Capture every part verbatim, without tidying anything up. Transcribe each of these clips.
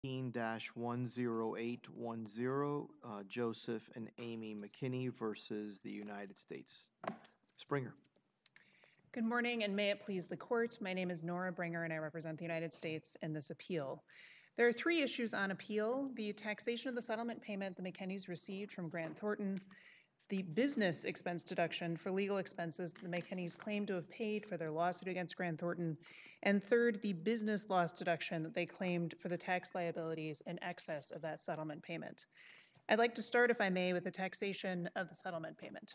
one zero eight one zero, uh, Joseph and Amy McKinney versus the United States. Springer. Good morning, and may it please the court. My name is Nora Bringer, and I represent the United States in this appeal. There are three issues on appeal: the taxation of the settlement payment the McKinneys received from Grant Thornton, the business expense deduction for legal expenses the McKinneys claim to have paid for their lawsuit against Grant Thornton, and third, the business loss deduction that they claimed for the tax liabilities in excess of that settlement payment. I'd like to start, if I may, with the taxation of the settlement payment.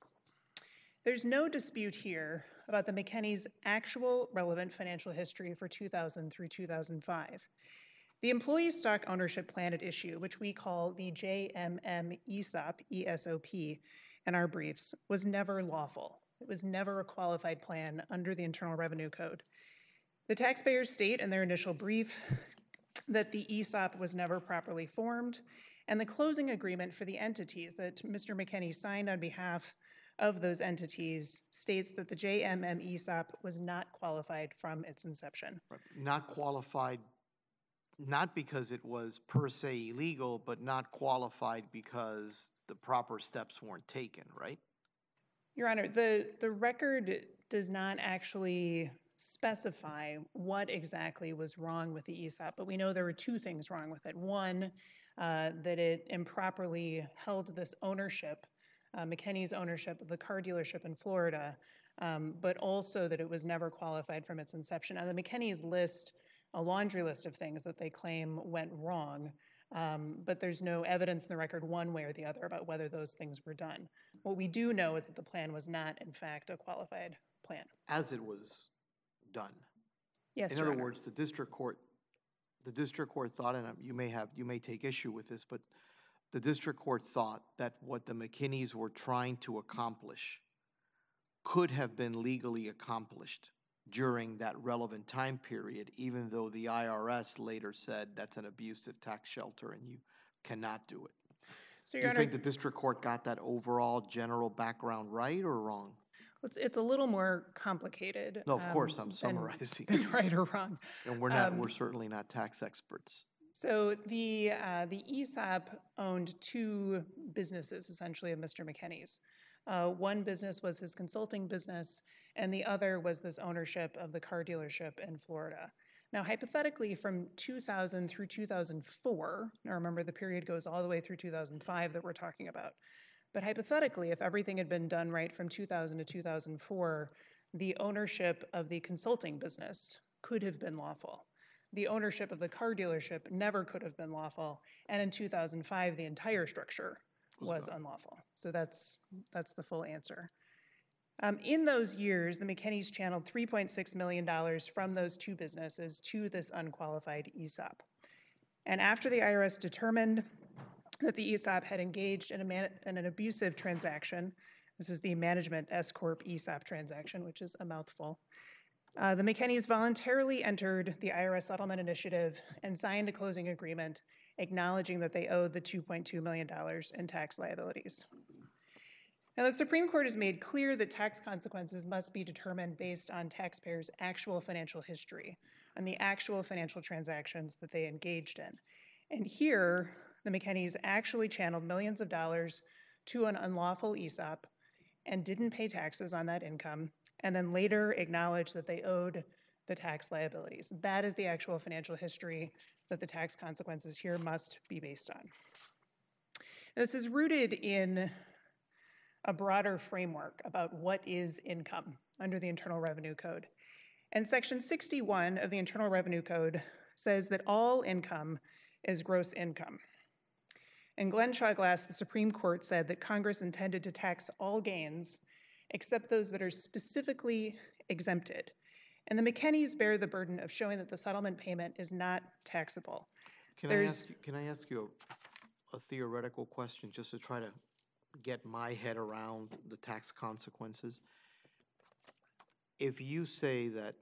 There's no dispute here about the McKinneys' actual relevant financial history for two thousand through two thousand five. The employee stock ownership plan at issue, which we call the J M M E S O P, E S O P, in our briefs, was never lawful. It was never a qualified plan under the Internal Revenue Code. The taxpayers state in their initial brief that the E S O P was never properly formed, and the closing agreement for the entities that Mister McKinney signed on behalf of those entities states that the J M M E S O P was not qualified from its inception. Not qualified, not because it was per se illegal, but not qualified because the proper steps weren't taken, right? Your Honor, the, the record does not actually specify what exactly was wrong with the E S O P, but we know there were two things wrong with it. One, uh, that it improperly held this ownership, uh, McKinney's ownership of the car dealership in Florida, um, but also that it was never qualified from its inception. Now, the McKinneys list a laundry list of things that they claim went wrong, um, but there's no evidence in the record one way or the other about whether those things were done. What we do know is that the plan was not, in fact, a qualified plan. As it was done. Yes, In Your other Honor. words, the district court, the district court thought, and you may have, you may take issue with this, but the district court thought that what the McKinneys were trying to accomplish could have been legally accomplished during that relevant time period, even though the I R S later said that's an abusive tax shelter and you cannot do it. So, Do Your you Honor, think the district court got that overall general background right or wrong? it's, it's a little more complicated. No, of um, course, I'm than- summarizing. than right or wrong. And we're not, Um, we're certainly not tax experts. So the uh, the E S O P owned two businesses, essentially, of Mister McKinney's. Uh, one business was his consulting business, and the other was this ownership of the car dealership in Florida. Now, hypothetically, from two thousand through two thousand four, now remember the period goes all the way through two thousand five that we're talking about, but hypothetically, if everything had been done right from two thousand to two thousand four, the ownership of the consulting business could have been lawful. The ownership of the car dealership never could have been lawful, and in two thousand five, the entire structure was unlawful. So that's that's the full answer. Um, in those years, the McKinneys channeled three point six million dollars from those two businesses to this unqualified E S O P. And after the I R S determined that the E S O P had engaged in, a man in an abusive transaction, this is the Management S-Corp E S O P transaction, which is a mouthful, Uh, the McKinneys voluntarily entered the I R S settlement initiative and signed a closing agreement acknowledging that they owed the two point two million dollars in tax liabilities. Now, the Supreme Court has made clear that tax consequences must be determined based on taxpayers' actual financial history and the actual financial transactions that they engaged in. And here, the McKinneys actually channeled millions of dollars to an unlawful E S O P and didn't pay taxes on that income, and then later acknowledged that they owed the tax liabilities. That is the actual financial history that the tax consequences here must be based on. This is rooted in a broader framework about what is income under the Internal Revenue Code. And Section sixty-one of the Internal Revenue Code says that all income is gross income. In Glenn Shawglass, the Supreme Court said that Congress intended to tax all gains except those that are specifically exempted. And the McKinneys bear the burden of showing that the settlement payment is not taxable. Can I There's- ask, you- can I ask you a, a theoretical question just to try to get my head around the tax consequences? If you say that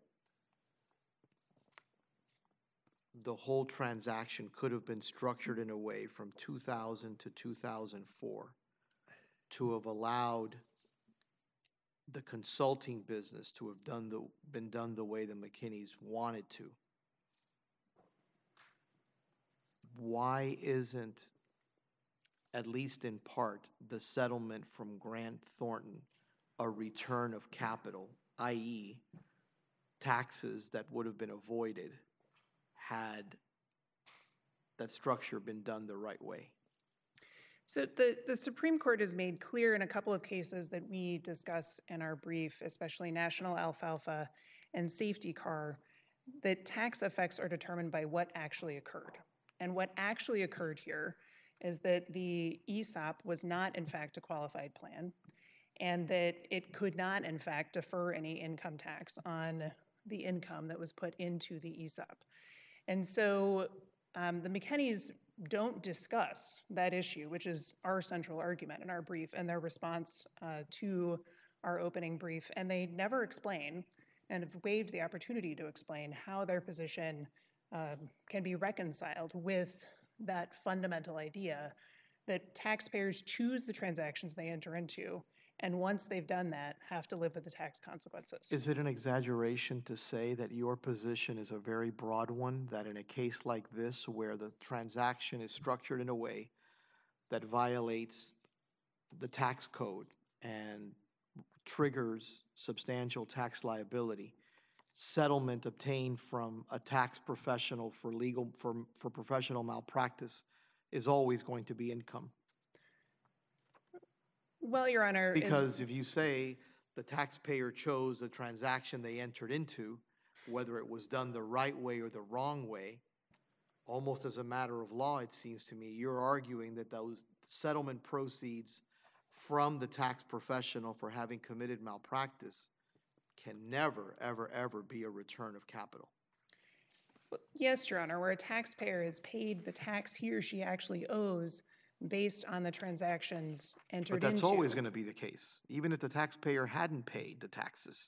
the whole transaction could have been structured in a way from two thousand to two thousand four to have allowed the consulting business to have done the, been done the way the McKinneys wanted to, why isn't, at least in part, the settlement from Grant Thornton a return of capital, that is taxes that would have been avoided had that structure been done the right way? So the, the Supreme Court has made clear in a couple of cases that we discuss in our brief, especially National Alfalfa and Safety Car, that tax effects are determined by what actually occurred. And what actually occurred here is that the E S O P was not, in fact, a qualified plan, and that it could not, in fact, defer any income tax on the income that was put into the E S O P. And so um, the McKennies don't discuss that issue, which is our central argument in our brief and their response uh, to our opening brief. And they never explain and have waived the opportunity to explain how their position um, can be reconciled with that fundamental idea that taxpayers choose the transactions they enter into, and once they've done that, have to live with the tax consequences. Is it an exaggeration to say that your position is a very broad one, that in a case like this where the transaction is structured in a way that violates the tax code and triggers substantial tax liability, settlement obtained from a tax professional for legal, for, for professional malpractice is always going to be income? Well, Your Honor, because is, if you say the taxpayer chose the transaction they entered into, whether it was done the right way or the wrong way, almost as a matter of law, it seems to me, you're arguing that those settlement proceeds from the tax professional for having committed malpractice can never, ever, ever be a return of capital. Yes, Your Honor, where a taxpayer has paid the tax he or she actually owes based on the transactions entered into. But that's into. always going to be the case. Even if the taxpayer hadn't paid the taxes,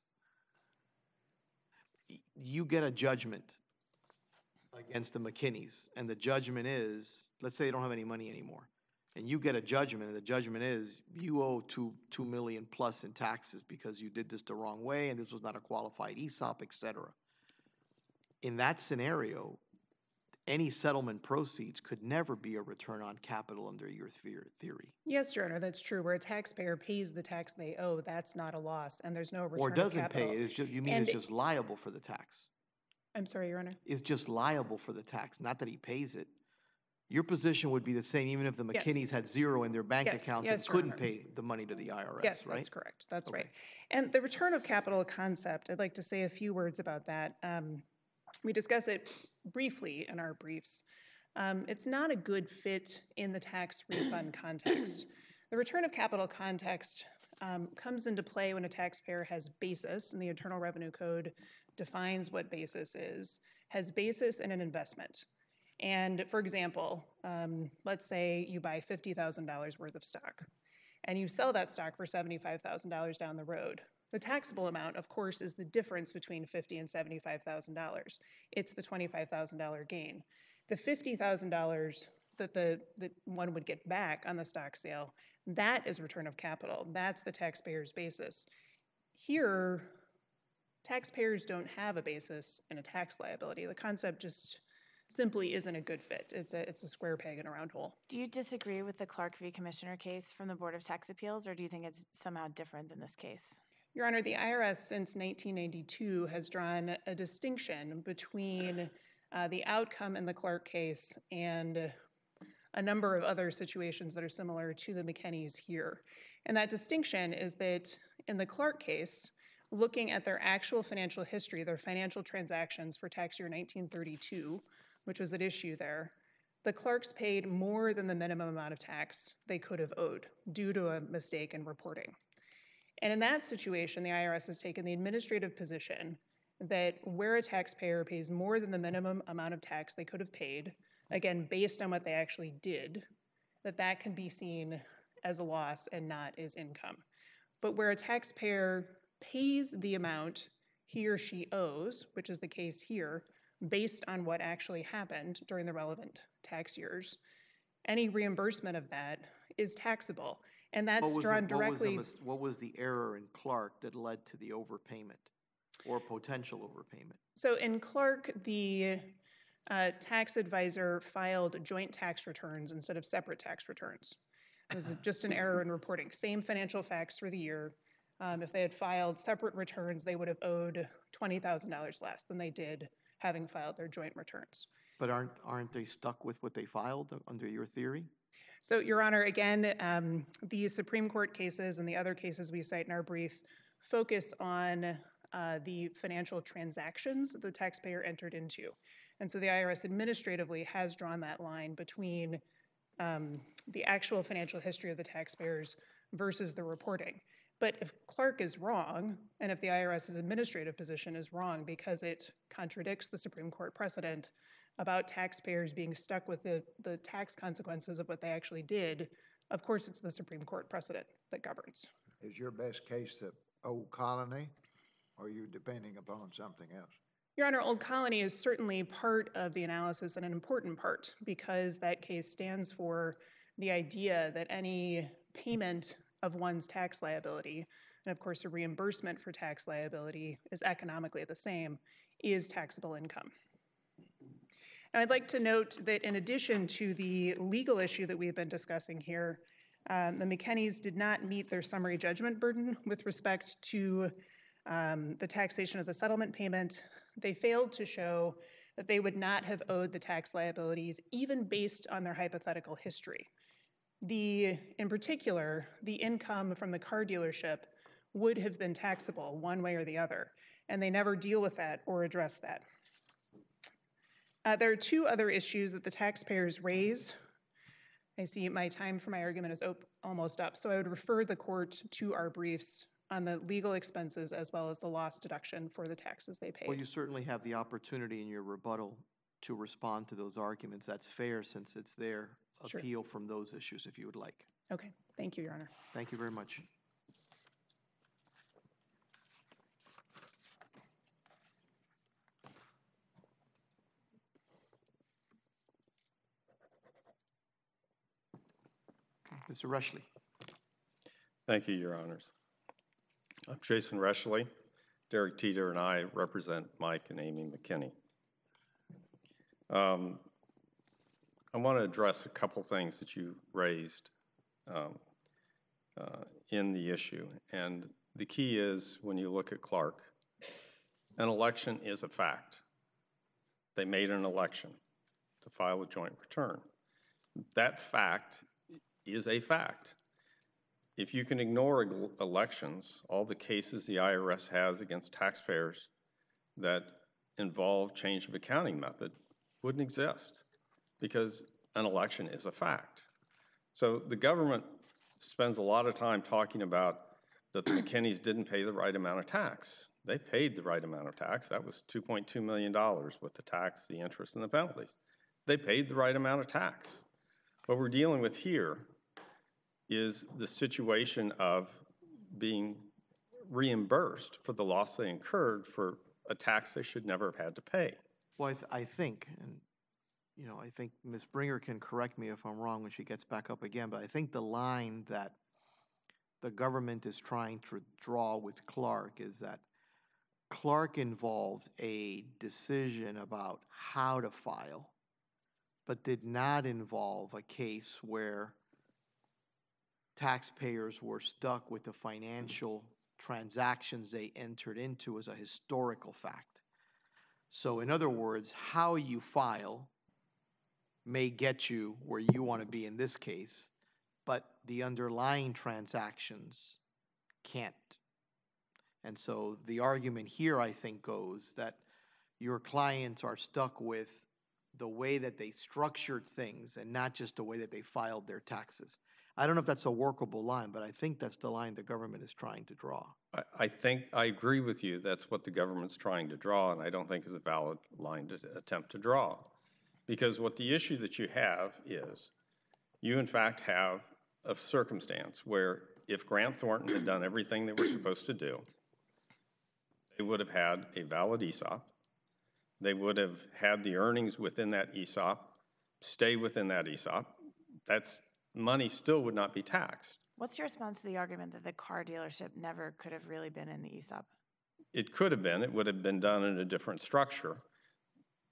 you get a judgment against the McKinneys, and the judgment is, let's say they don't have any money anymore, and you get a judgment, and the judgment is you owe two, two million plus in taxes because you did this the wrong way, and this was not a qualified E S O P, et cetera. In that scenario, any settlement proceeds could never be a return on capital under your theory. Yes, Your Honor, that's true. Where a taxpayer pays the tax they owe, that's not a loss, and there's no return or doesn't of capital. pay it. It's just, you mean and it's just liable for the tax? I'm sorry, Your Honor? It's just liable for the tax, not that he pays it. Your position would be the same even if the McKinneys yes. had zero in their bank yes. accounts yes, and couldn't pay the money to the I R S, yes, right? Yes, that's correct. That's okay. right. And the return of capital concept, I'd like to say a few words about that. Um, we discuss it briefly in our briefs. Um, it's not a good fit in the tax refund context. The return of capital context um, comes into play when a taxpayer has basis, and the Internal Revenue Code defines what basis is, has basis in an investment. And for example, um, let's say you buy fifty thousand dollars worth of stock, and you sell that stock for seventy-five thousand dollars down the road. The taxable amount, of course, is the difference between fifty thousand dollars and seventy-five thousand dollars. It's the twenty-five thousand dollars gain. The fifty thousand dollars that the that one would get back on the stock sale, that is return of capital. That's the taxpayer's basis. Here, taxpayers don't have a basis in a tax liability. The concept just simply isn't a good fit. It's a, it's a square peg in a round hole. Do you disagree with the Clark v. Commissioner case from the Board of Tax Appeals, or do you think it's somehow different than this case? Your Honor, the I R S since nineteen ninety-two has drawn a distinction between uh, the outcome in the Clark case and a number of other situations that are similar to the McKenneys here. And that distinction is that in the Clark case, looking at their actual financial history, their financial transactions for tax year nineteen thirty-two, which was at issue there, the Clarks paid more than the minimum amount of tax they could have owed due to a mistake in reporting. And in that situation, the I R S has taken the administrative position that where a taxpayer pays more than the minimum amount of tax they could have paid, again, based on what they actually did, that that can be seen as a loss and not as income. But where a taxpayer pays the amount he or she owes, which is the case here, based on what actually happened during the relevant tax years, any reimbursement of that is taxable. And that's drawn the, directly... What was, the, what was the error in Clark that led to the overpayment or potential overpayment? So in Clark, the uh, tax advisor filed joint tax returns instead of separate tax returns. This is just an error in reporting. Same financial facts for the year. Um, if they had filed separate returns, they would have owed twenty thousand dollars less than they did having filed their joint returns. But aren't, aren't they stuck with what they filed under your theory? So, Your Honor, again, um, the Supreme Court cases and the other cases we cite in our brief focus on uh, the financial transactions the taxpayer entered into. And so the I R S administratively has drawn that line between um, the actual financial history of the taxpayers versus the reporting. But if Clark is wrong, and if the IRS's administrative position is wrong because it contradicts the Supreme Court precedent about taxpayers being stuck with the, the tax consequences of what they actually did, of course it's the Supreme Court precedent that governs. Is your best case the Old Colony, or are you depending upon something else? Your Honor, Old Colony is certainly part of the analysis and an important part because that case stands for the idea that any payment of one's tax liability, and of course a reimbursement for tax liability is economically the same, is taxable income. And I'd like to note that in addition to the legal issue that we've been discussing here, um, the McKennies did not meet their summary judgment burden with respect to um, the taxation of the settlement payment. They failed to show that they would not have owed the tax liabilities even based on their hypothetical history. The, in particular, the income from the car dealership would have been taxable one way or the other, and they never deal with that or address that. Uh, there are two other issues that the taxpayers raise. I see my time for my argument is op- almost up, so I would refer the court to our briefs on the legal expenses as well as the loss deduction for the taxes they paid. Well, you certainly have the opportunity in your rebuttal to respond to those arguments. That's fair since it's their Sure. appeal from those issues if you would like. Okay, thank you, Your Honor. Thank you very much. Mister Rushley. Thank you, Your Honors. I'm Jason Reshley. Derek Teeter and I represent Mike and Amy McKinney. Um, I want to address a couple things that you raised um, uh, in the issue. And the key is, when you look at Clark, an election is a fact. They made an election to file a joint return. That fact is a fact. If you can ignore elections, all the cases the I R S has against taxpayers that involve change of accounting method wouldn't exist because an election is a fact. So the government spends a lot of time talking about that the McKinneys didn't pay the right amount of tax. They paid the right amount of tax. That was two point two million dollars with the tax, the interest, and the penalties. They paid the right amount of tax. What we're dealing with here is the situation of being reimbursed for the loss they incurred for a tax they should never have had to pay. Well, I, th I think, and you know, I think Miz Bringer can correct me if I'm wrong when she gets back up again, but I think the line that the government is trying to draw with Clark is that Clark involved a decision about how to file, but did not involve a case where taxpayers were stuck with the financial transactions they entered into as a historical fact. So in other words, how you file may get you where you want to be in this case, but the underlying transactions can't. And so the argument here, I think, goes that your clients are stuck with the way that they structured things and not just the way that they filed their taxes. I don't know if that's a workable line, but I think that's the line the government is trying to draw. I, I think, I agree with you, that's what the government's trying to draw, and I don't think is a valid line to attempt to draw. Because what the issue that you have is, you in fact have a circumstance where if Grant Thornton had done everything they were supposed to do, they would have had a valid E S O P. They would have had the earnings within that E S O P, stay within that E S O P. That's, money still would not be taxed. What's your response to the argument that the car dealership never could have really been in the E S O P? It could have been. It would have been done in a different structure.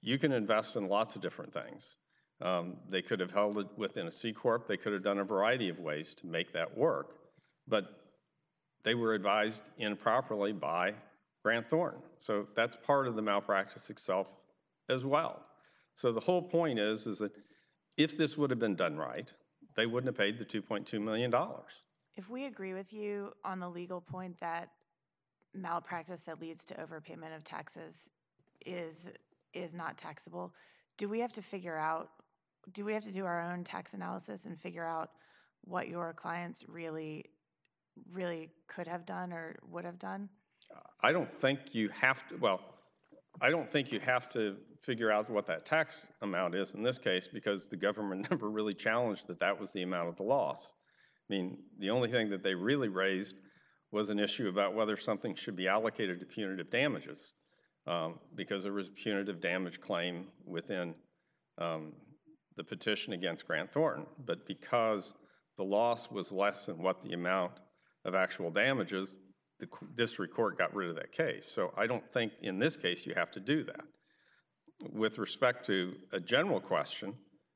you can invest in lots of different things. Um, they could have held it within a C Corp. They could have done a variety of ways to make that work, but they were advised improperly by Grant Thornton. So that's part of the malpractice itself as well. So the whole point is, is that if this would have been done right, they wouldn't have paid the two point two million dollars. If we agree with you on the legal point that malpractice that leads to overpayment of taxes is is not taxable, do we have to figure out, do we have to do our own tax analysis and figure out what your clients really, really could have done or would have done? I don't think you have to, well, I don't think you have to figure out what that tax amount is in this case, because the government never really challenged that that was the amount of the loss. I mean, the only thing that they really raised was an issue about whether something should be allocated to punitive damages, um, because there was a punitive damage claim within um, the petition against Grant Thornton. But because the loss was less than what the amount of actual damages, the district court got rid of that case. So I don't think in this case you have to do that. With respect to a general question,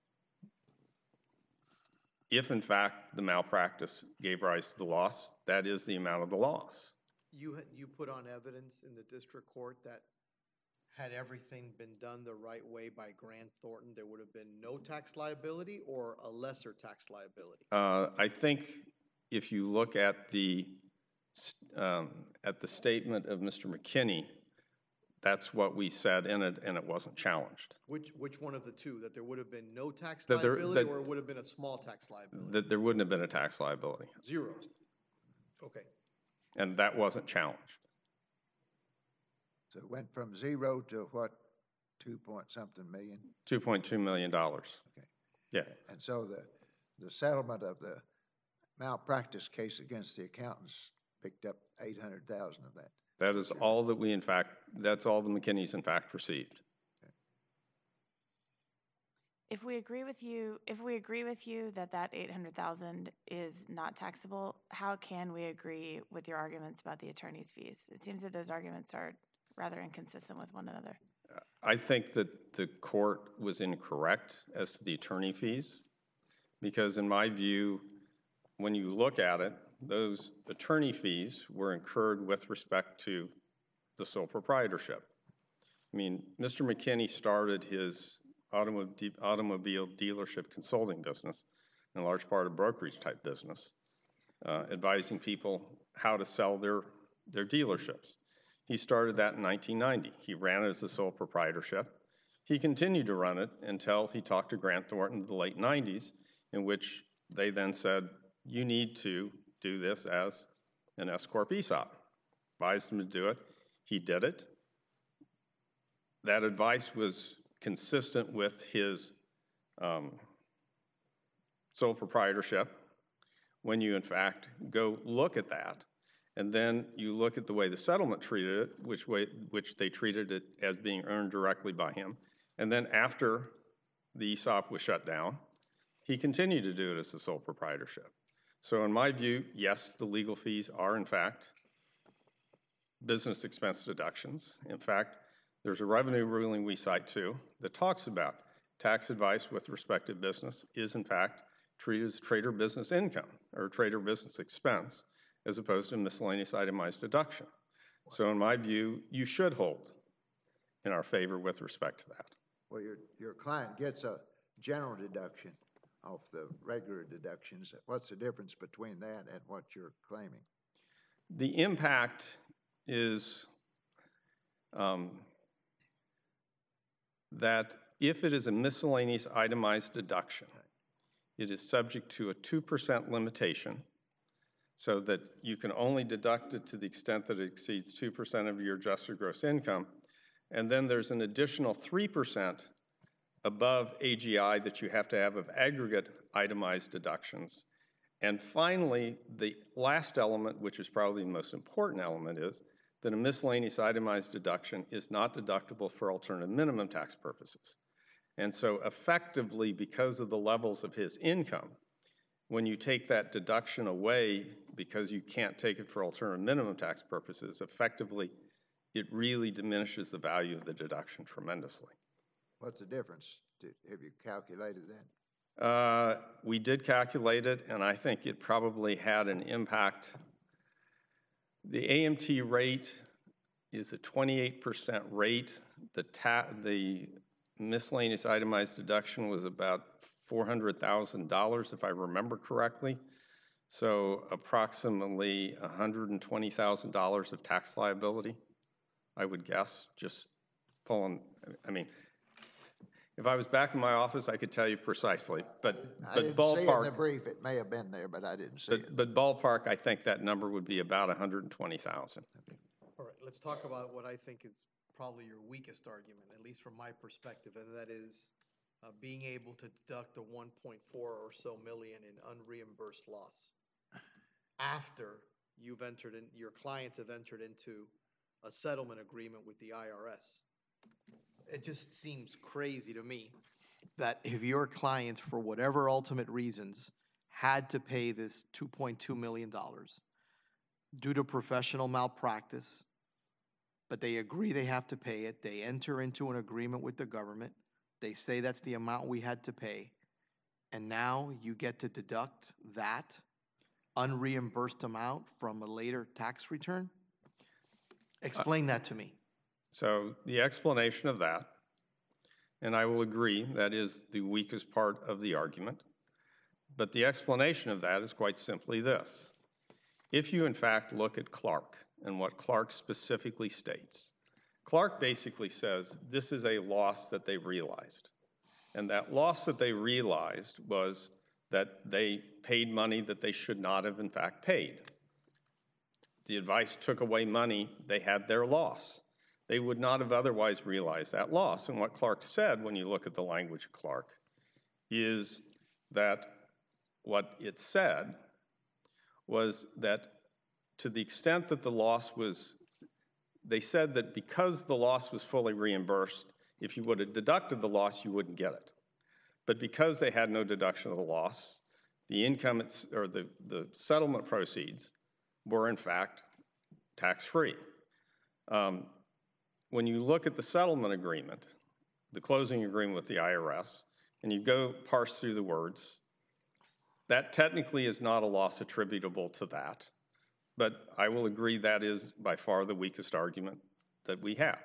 if in fact the malpractice gave rise to the loss, that is the amount of the loss. You, you put on evidence in the district court that had everything been done the right way by Grant Thornton, there would have been no tax liability or a lesser tax liability? Uh, I think if you look at the um, at the statement of Mister McKinney, that's what we said in it, and it wasn't challenged. Which, which one of the two? That there would have been no tax That there- liability that- or it would have been a small tax liability? That there wouldn't have been a tax liability, Zero. Okay. and that wasn't challenged. So it went from zero to what, two point something million? two point two million dollars. Okay. Yeah. And so the, the settlement of the malpractice case against the accountants picked up eight hundred thousand of that. That is all that we, in fact, that's all the McKinneys, in fact, received. If we agree with you, if we agree with you that that eight hundred thousand is not taxable, how can we agree with your arguments about the attorney's fees? It seems that those arguments are rather inconsistent with one another. I think that the court was incorrect as to the attorney fees, because in my view, when you look at it, those attorney fees were incurred with respect to the sole proprietorship. I mean, Mister McKinney started his automobile, automobile dealership consulting business, in large part a brokerage type business, uh, advising people how to sell their, their dealerships. He started that in nineteen ninety. He ran it as a sole proprietorship. He continued to run it until he talked to Grant Thornton in the late nineties, in which they then said, you need to do this as an S Corp E S O P. Advised him to do it. He did it. That advice was consistent with his um, sole proprietorship. When you, in fact, go look at that, and then you look at the way the settlement treated it, which way, which they treated it as being earned directly by him, and then after the E S O P was shut down, he continued to do it as a sole proprietorship. So in my view, yes, the legal fees are, in fact, business expense deductions. In fact, there's a revenue ruling we cite too that talks about tax advice with respect to business is, in fact, treated as trader business income or trader business expense as opposed to miscellaneous itemized deduction. So in my view, you should hold in our favor with respect to that. Well, your, your client gets a general deduction off the regular deductions. What's the difference between that and what you're claiming? The impact is um, that if it is a miscellaneous itemized deduction, it is subject to a two percent limitation so that you can only deduct it to the extent that it exceeds two percent of your adjusted gross income. And then there's an additional three percent above A G I that you have to have of aggregate itemized deductions. And finally, the last element, which is probably the most important element, is that a miscellaneous itemized deduction is not deductible for alternative minimum tax purposes. And so effectively, because of the levels of his income, when you take that deduction away because you can't take it for alternative minimum tax purposes, effectively, it really diminishes the value of the deduction tremendously. What's the difference? Did- Have you calculated that? Uh, we did calculate it, and I think it probably had an impact. The A M T rate is a twenty-eight percent rate. The ta the miscellaneous itemized deduction was about four hundred thousand dollars, if I remember correctly. So approximately one hundred twenty thousand dollars of tax liability, I would guess, just pulling, I mean, if I was back in my office, I could tell you precisely, but, I but didn't see it in the ballpark, brief. It may have been there, but I didn't see it. but, but ballpark, I think that number would be about one hundred twenty thousand. All right, let's talk about what I think is probably your weakest argument, at least from my perspective, and that is uh, being able to deduct the one point four or so million in unreimbursed loss after you've entered in, your clients have entered into a settlement agreement with the I R S. It just seems crazy to me that if your clients, for whatever ultimate reasons, had to pay this two point two million dollars due to professional malpractice, but they agree they have to pay it, they enter into an agreement with the government, they say that's the amount we had to pay, and now you get to deduct that unreimbursed amount from a later tax return? Explain that to me. So the explanation of that, and I will agree, that is the weakest part of the argument, but the explanation of that is quite simply this. If you in fact look at Clark and what Clark specifically states, Clark basically says this is a loss that they realized. And that loss that they realized was that they paid money that they should not have in fact paid. The advice took away money, they had their loss. They would not have otherwise realized that loss. And what Clark said, when you look at the language of Clark, is that what it said was that to the extent that the loss was, they said that because the loss was fully reimbursed, if you would have deducted the loss, you wouldn't get it. But because they had no deduction of the loss, the income, it's, or the, the settlement proceeds were in fact tax-free. Um, when you look at the settlement agreement, the closing agreement with the I R S, and you go parse through the words, that technically is not a loss attributable to that. But I will agree that is by far the weakest argument that we have.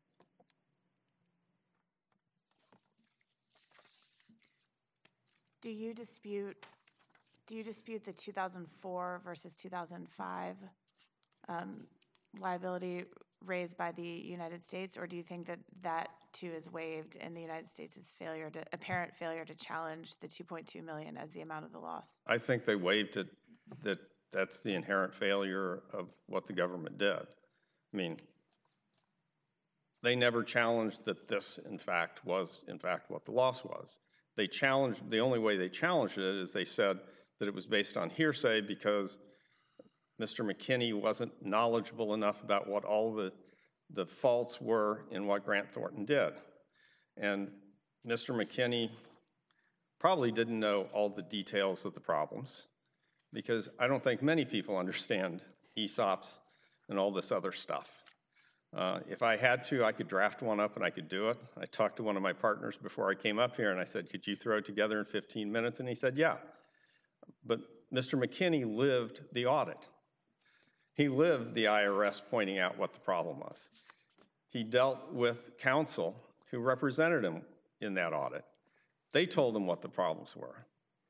Do you dispute, do you dispute the two thousand four versus two thousand five um, liability raised by the United States, or do you think that that too is waived in the United States' failure to, apparent failure to challenge the two point two million as the amount of the loss? I think they waived it, that that's the inherent failure of what the government did. I mean, they never challenged that this, in fact, was, in fact, what the loss was. They challenged, the only way they challenged it is they said that it was based on hearsay because Mister McKinney wasn't knowledgeable enough about what all the, the faults were in what Grant Thornton did. And Mister McKinney probably didn't know all the details of the problems, because I don't think many people understand E S O Ps and all this other stuff. Uh, if I had to, I could draft one up and I could do it. I talked to one of my partners before I came up here and I said, could you throw it together in fifteen minutes? And he said, yeah. But Mister McKinney lived the audit. He lived the I R S pointing out what the problem was. He dealt with counsel who represented him in that audit. They told him what the problems were.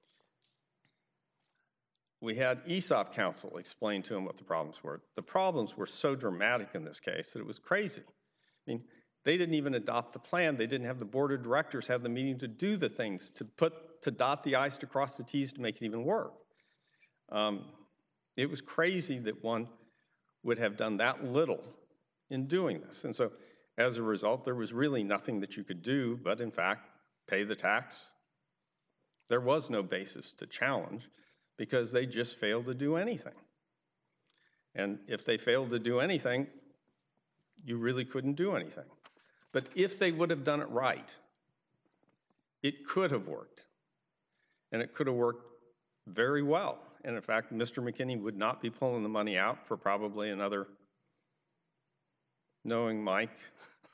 We had E S O P counsel explain to him what the problems were. The problems were so dramatic in this case that it was crazy. I mean, they didn't even adopt the plan. They didn't have the board of directors have the meeting to do the things, to put, to dot the I's, to cross the T's, to make it even work. Um, it was crazy that one would have done that little in doing this. And so as a result, there was really nothing that you could do but, in fact, pay the tax. There was no basis to challenge because they just failed to do anything. And if they failed to do anything, you really couldn't do anything. But if they would have done it right, it could have worked. And it could have worked very well. And in fact, Mister McKinney would not be pulling the money out for probably another, knowing Mike,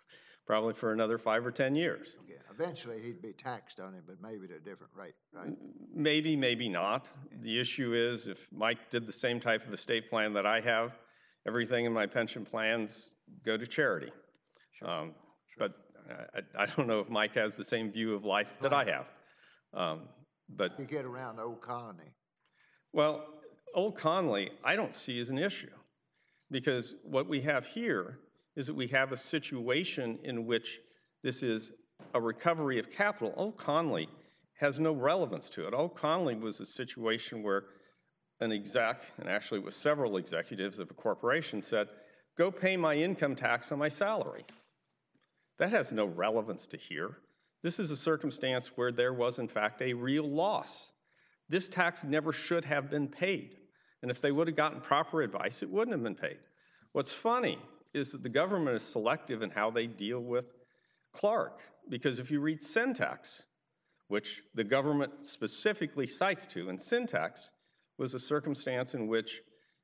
probably for another five or ten years. Okay, eventually he'd be taxed on it, but maybe at a different rate, right? Maybe, maybe not. The issue is if Mike did the same type of estate plan that I have, everything in my pension plans go to charity. Um, But I, I don't know if Mike has the same view of life that I have. Um, But, You get around Old Colony. well, Old Conley, I don't see as an issue. Because what we have here is that we have a situation in which this is a recovery of capital. Old Conley has no relevance to it. Old Conley was a situation where an exec, and actually it was several executives of a corporation, said, go pay my income tax on my salary. That has no relevance to here. This is a circumstance where there was, in fact, a real loss. This tax never should have been paid. And if they would have gotten proper advice, it wouldn't have been paid. What's funny is that the government is selective in how they deal with Clark, because if you read syntax, which the government specifically cites to, and syntax was a circumstance in which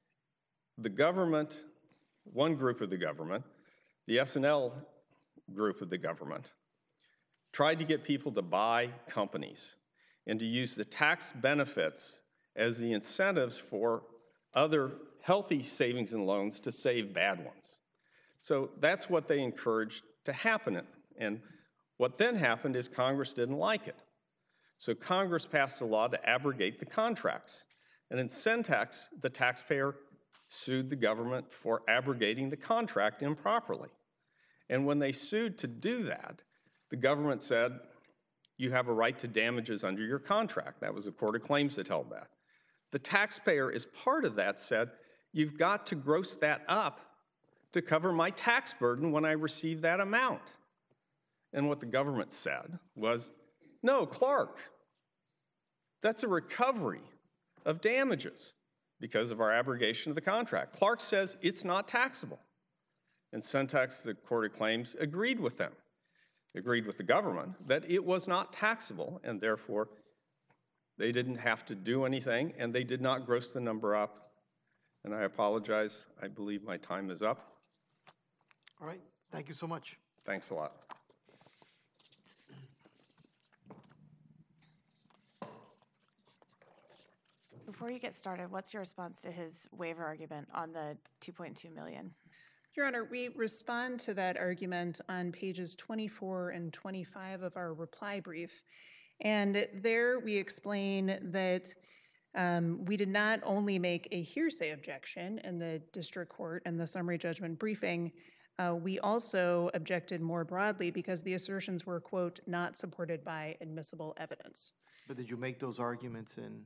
the government, one group of the government, the S and L group of the government, tried to get people to buy companies and to use the tax benefits as the incentives for other healthy savings and loans to save bad ones. So that's what they encouraged to happen. And what then happened is Congress didn't like it. So Congress passed a law to abrogate the contracts. And in syntax, the taxpayer sued the government for abrogating the contract improperly. And when they sued to do that, the government said, you have a right to damages under your contract. That was a court of claims that held that. The taxpayer, as part of that, said, you've got to gross that up to cover my tax burden when I receive that amount. And what the government said was, no, Clark, that's a recovery of damages because of our abrogation of the contract. Clark says it's not taxable. And syntax, the court of claims, agreed with them, agreed with the government that it was not taxable, and therefore they didn't have to do anything, and they did not gross the number up. And I apologize. I believe my time is up. All right, thank you so much. Thanks a lot. Before you get started, what's your response to his waiver argument on the two point two million? Your Honor, we respond to that argument on pages twenty-four and twenty-five of our reply brief. And there we explain that um, we did not only make a hearsay objection in the district court and the summary judgment briefing, uh, we also objected more broadly because the assertions were, quote, not supported by admissible evidence. But did you make those arguments in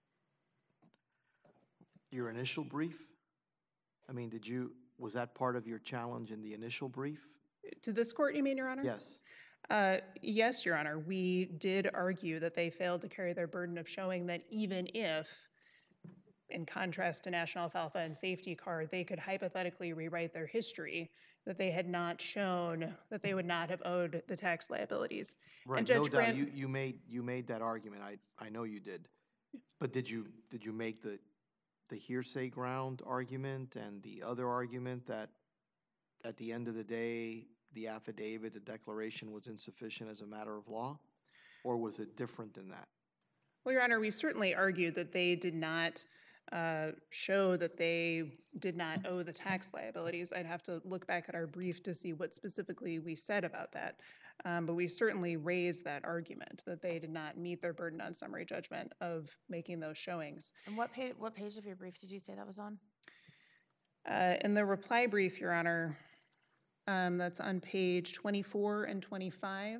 your initial brief? I mean, did you, was that part of your challenge in the initial brief? To this court, you mean, Your Honor? Yes. Uh, yes, Your Honor. We did argue that they failed to carry their burden of showing that even if, in contrast to National Alfalfa and Safety Car, they could hypothetically rewrite their history, that they had not shown that they would not have owed the tax liabilities. Right, And no Judge doubt, Grant, you, you made, you made that argument, I, I know you did. But did you, did you make the, the hearsay ground argument and the other argument that at the end of the day, the affidavit, the declaration was insufficient as a matter of law? Or was it different than that? well, Your Honor, we certainly argued that they did not uh, show that they did not owe the tax liabilities. I'd have to look back at our brief to see what specifically we said about that. Um, but we certainly raised that argument that they did not meet their burden on summary judgment of making those showings. And what page, what page of your brief did you say that was on? Uh, in the reply brief, Your Honor, um, that's on page twenty-four and twenty-five.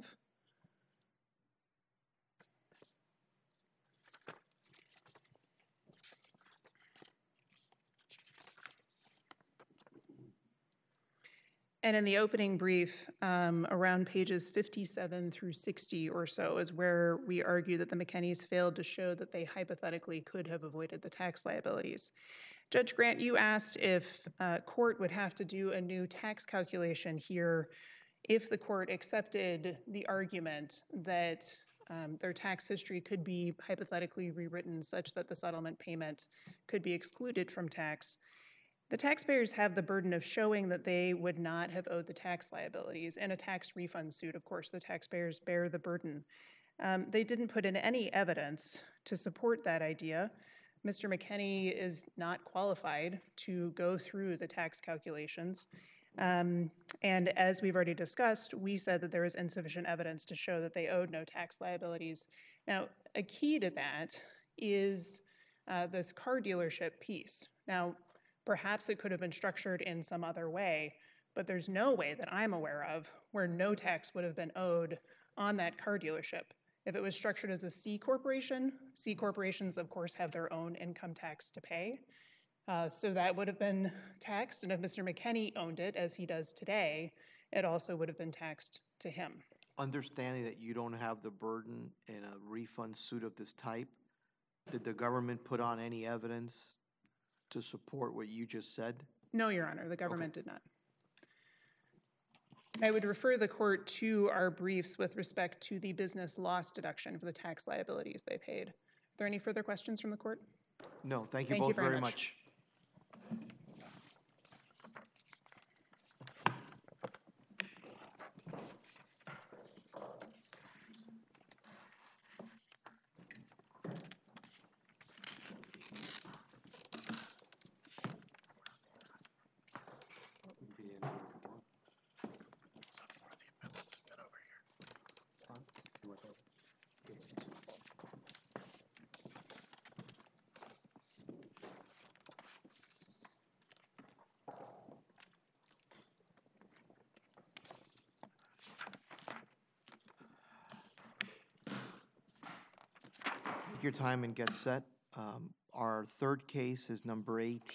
And in the opening brief, um, around pages fifty-seven through sixty or so is where we argue that the McKennies failed to show that they hypothetically could have avoided the tax liabilities. Judge Grant, you asked if uh, court would have to do a new tax calculation here if the court accepted the argument that um, their tax history could be hypothetically rewritten such that the settlement payment could be excluded from tax. The taxpayers have the burden of showing that they would not have owed the tax liabilities. In a tax refund suit, of course, the taxpayers bear the burden. Um, they didn't put in any evidence to support that idea. Mister McKinney is not qualified to go through the tax calculations. Um, and as we've already discussed, we said that there is insufficient evidence to show that they owed no tax liabilities. Now, a key to that is uh, this car dealership piece. Now, perhaps it could have been structured in some other way, but there's no way that I'm aware of where no tax would have been owed on that car dealership. If it was structured as a C corporation, C corporations, of course, have their own income tax to pay. Uh, so that would have been taxed, and if Mister McKinney owned it, as he does today, it also would have been taxed to him. Understanding that you don't have the burden in a refund suit of this type, did the government put on any evidence to support what you just said? No, Your Honor, the government did not. I would refer the court to our briefs with respect to the business loss deduction for the tax liabilities they paid. Are there any further questions from the court? No, thank you Thank you both very very much. much. Take your time and get set. Um, Our third case is number eighteen.